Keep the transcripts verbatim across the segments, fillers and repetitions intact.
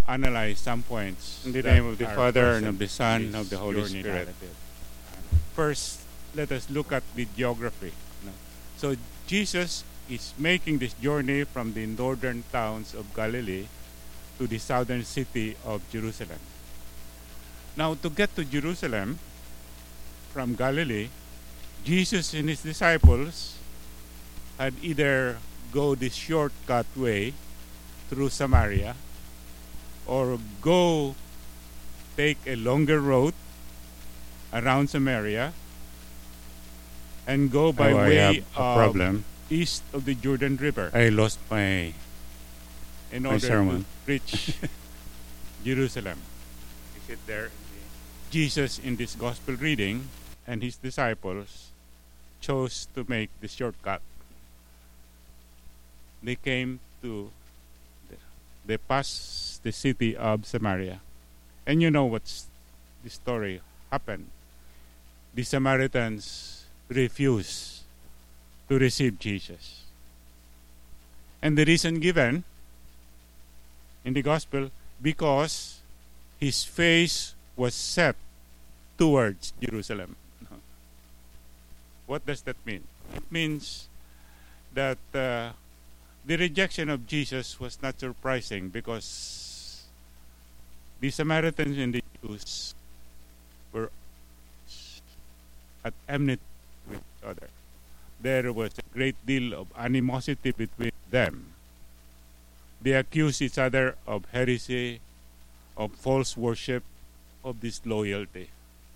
analyze some points. In the that name of the are Father, and present of the Son, in and of this the Holy journey Spirit. narrative. First, let us look at the geography. no? So Jesus is making this journey from the northern towns of Galilee to the southern city of Jerusalem. Now, to get to Jerusalem from Galilee, Jesus and his disciples had either go this shortcut way through Samaria or go take a longer road around Samaria and go by Oh, I way have a of problem. east of the Jordan River I lost my in my order sermon. to reach Jerusalem. Is it there? Jesus in this gospel reading and his disciples chose to make the shortcut. They came to, they passed the city of Samaria. And you know what's the story happened. The Samaritans refused to receive Jesus. And the reason given in the gospel, because his face was set towards Jerusalem. What does that mean? It means that uh, the rejection of Jesus was not surprising because the Samaritans and the Jews were at enmity with each other. There was a great deal of animosity between them. They accused each other of heresy, of false worship, of disloyalty.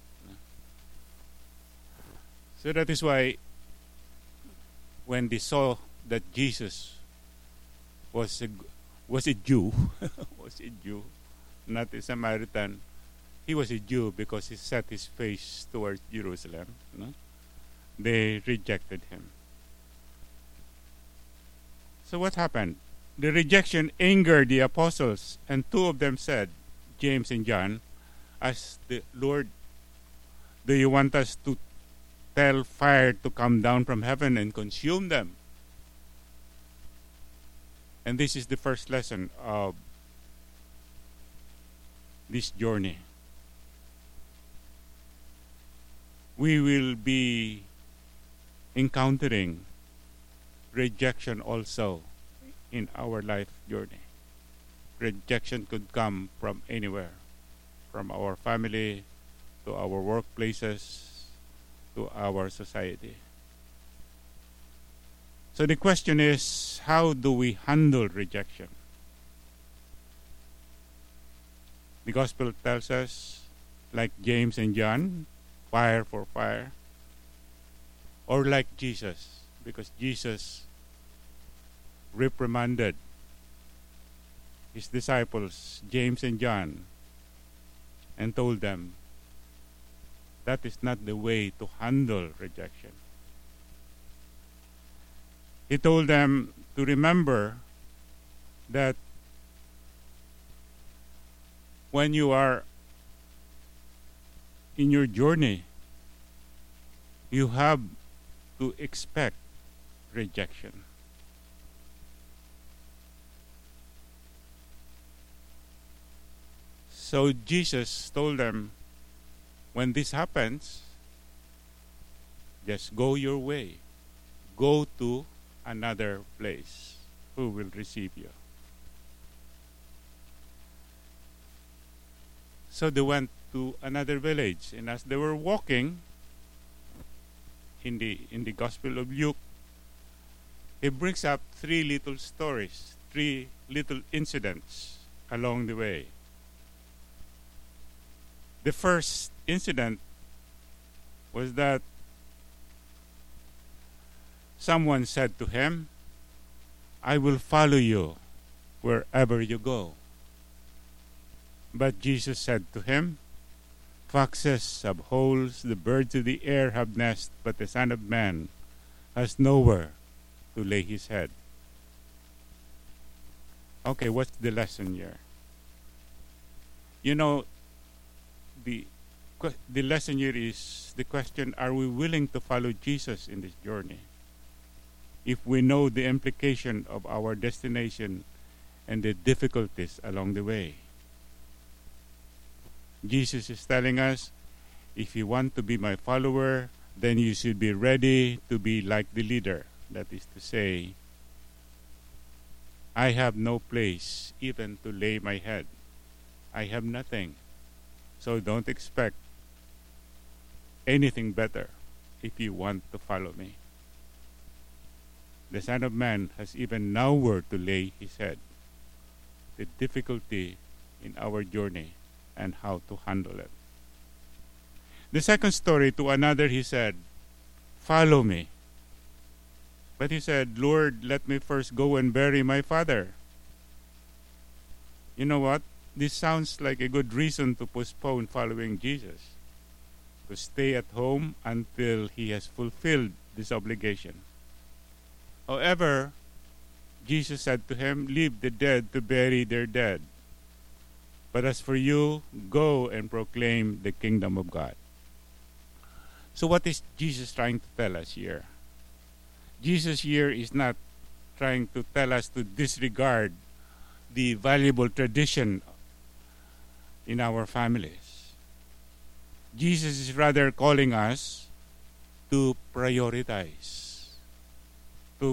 So that is why when they saw that Jesus was a, was a Jew, was a Jew, not a Samaritan, he was a Jew because he set his face towards Jerusalem. No? They rejected him. So what happened? The rejection angered the apostles, and two of them said, James and John, as the Lord, do you want us to tell fire to come down from heaven and consume them? And this is the first lesson of this journey. We will be encountering rejection also in our life journey. Rejection could come from anywhere, from our family to our workplaces to our society. So the question is, how do we handle rejection? The gospel tells us, like James and John, fire for fire, or like Jesus, because Jesus reprimanded his disciples, James and John, and told them that is not the way to handle rejection. He told them to remember that when you are in your journey, you have to expect rejection. So Jesus told them, when this happens, just go your way. Go to another place who will receive you. So they went to another village, and as they were walking in the in the Gospel of Luke, he brings up three little stories, three little incidents along the way. The first incident was that someone said to him, I will follow you wherever you go. But Jesus said to him, foxes have holes, the birds of the air have nests, but the Son of Man has nowhere to lay his head. Okay, what's the lesson here? You know, the the lesson here is the question, are we willing to follow Jesus in this journey? If we know the implication of our destination and the difficulties along the way. Jesus is telling us, if you want to be my follower, then you should be ready to be like the leader. That is to say, I have no place even to lay my head. I have nothing. So don't expect anything better if you want to follow me. The Son of Man has even nowhere to lay his head. The difficulty in our journey and how to handle it. The second story, to another he said, follow me. But he said, Lord, let me first go and bury my father. You know what? This sounds like a good reason to postpone following Jesus, to stay at home until he has fulfilled this obligation. However, Jesus said to him, leave the dead to bury their dead. But as for you, go and proclaim the kingdom of God. So what is Jesus trying to tell us here? Jesus here is not trying to tell us to disregard the valuable tradition in our families. Jesus is rather calling us to prioritize, to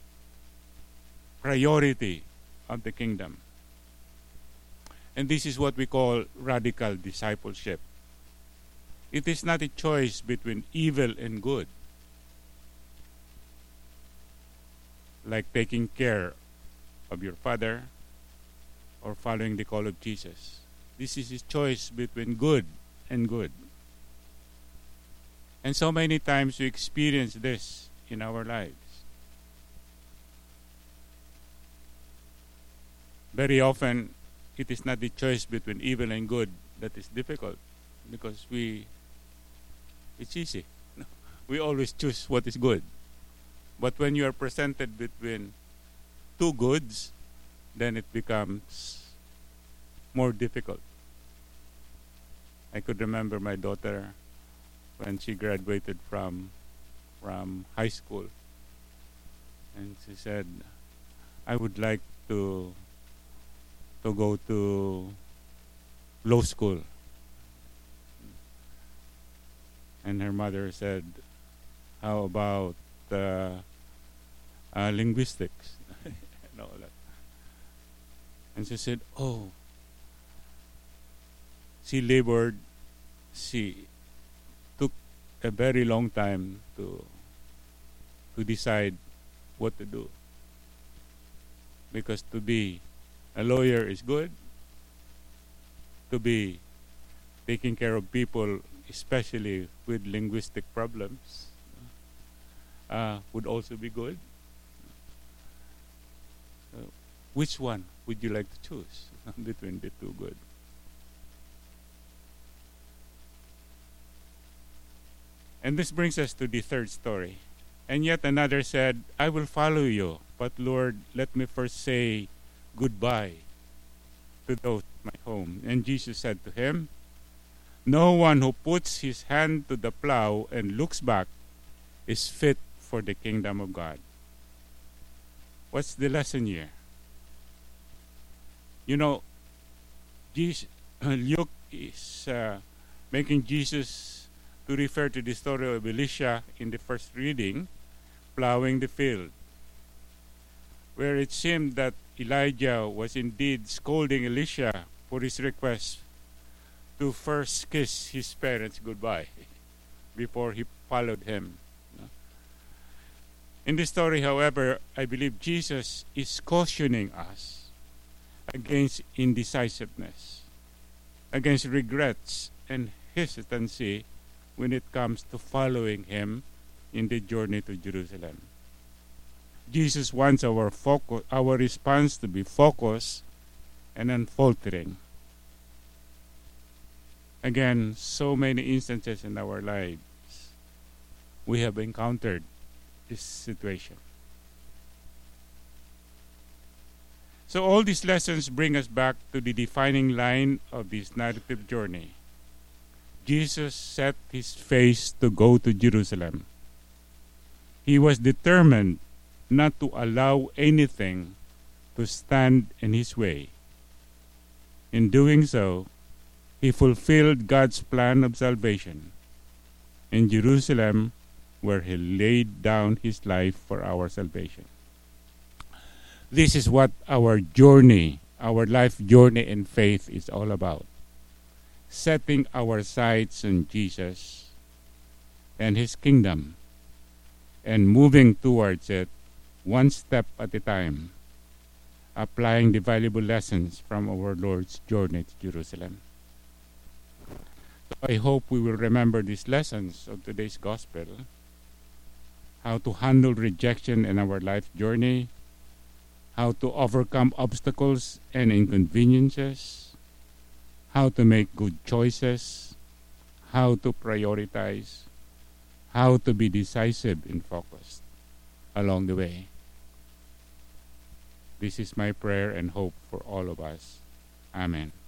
priority of the kingdom. And this is what we call radical discipleship. It is not a choice between evil and good, like taking care of your father or following the call of Jesus. This is a choice between good and good. And so many times we experience this in our lives. Very often, it is not the choice between evil and good that is difficult, because we, it's easy. We always choose what is good. But when you are presented between two goods, then it becomes more difficult. I could remember my daughter when she graduated from from high school, and she said, I would like to to go to law school. And her mother said, how about uh, uh, linguistics? And all that. And she said, oh, she labored, she took a very long time to to decide what to do. Because to be a lawyer is good, to be taking care of people, especially with linguistic problems, uh, would also be good. Uh, which one would you like to choose between the two good? And this brings us to the third story. And yet another said, I will follow you, but Lord, let me first say goodbye to those at my home. And Jesus said to him, no one who puts his hand to the plow and looks back is fit for the kingdom of God. What's the lesson here? You know, Jesus, Luke is uh, making Jesus to refer to the story of Elisha in the first reading, plowing the field, where it seemed that Elijah was indeed scolding Elisha for his request to first kiss his parents goodbye before he followed him. In this story, however, I believe Jesus is cautioning us against indecisiveness, against regrets and hesitancy when it comes to following him in the journey to Jerusalem. Jesus wants our focus, our response to be focused and unfaltering. Again, so many instances in our lives we have encountered this situation. So all these lessons bring us back to the defining line of this narrative journey. Jesus set his face to go to Jerusalem. He was determined not to allow anything to stand in his way. In doing so, He fulfilled God's plan of salvation in Jerusalem, where he laid down his life for our salvation. This is what our journey, our life journey in faith is all about. Setting our sights on Jesus and his kingdom and moving towards it one step at a time, applying the valuable lessons from our Lord's journey to Jerusalem. So I hope we will remember these lessons of today's gospel, how to handle rejection in our life journey, how to overcome obstacles and inconveniences, how to make good choices, how to prioritize, how to be decisive and focused along the way. This is my prayer and hope for all of us. Amen.